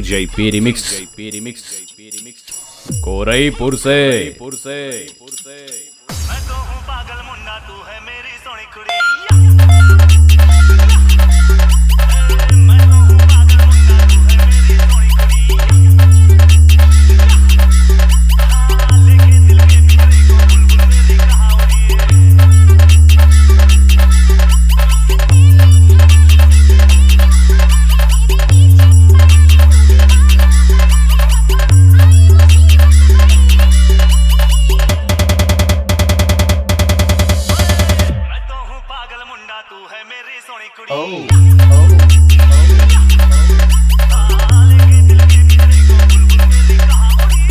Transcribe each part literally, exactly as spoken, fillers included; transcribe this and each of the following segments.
DJ P remix Koraipur से। मैं तो हूँ पागल मुन्ना, तू है मेरी सोनी कुड़ी। मैं तो हूँ पागल मुन्ना, तू है मेरी सोनी कुड़ी। हाँ, लेके दिल के पिंजरे को बुलबुल मेरी कहाँ उड़ी है। तू है मेरी सोनी कुड़ी। oh, oh, oh, लेके दिल के पिंजरे को बुलबुल मेरी कहाँ उड़ी।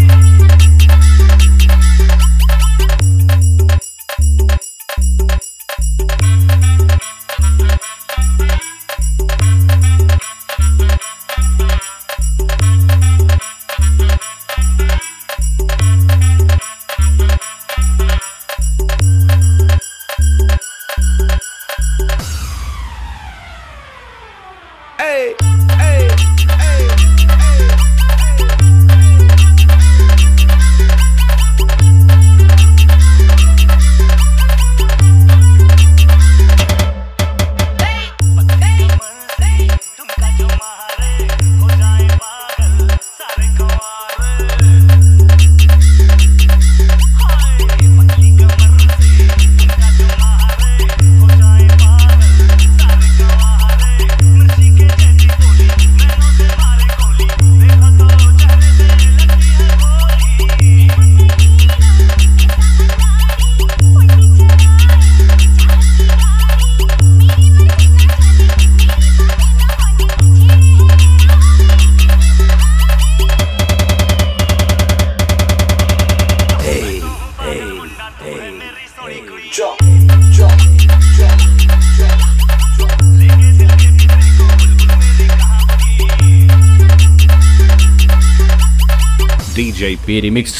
DJ P remix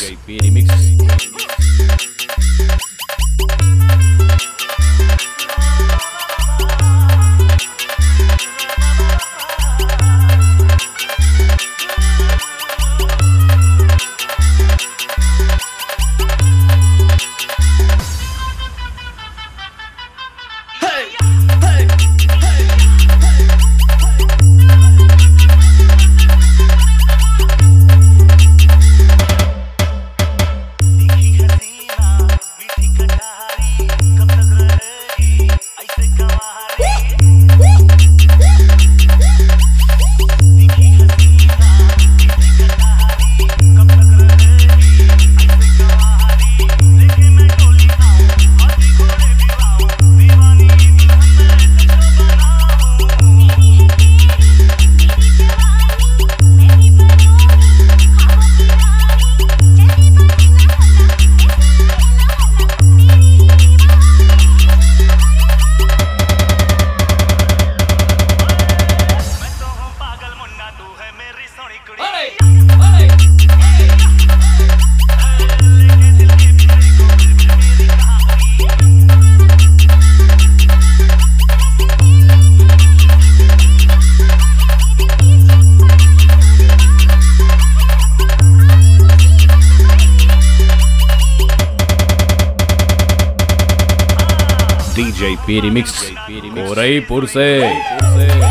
DJ P remix Koraipur से।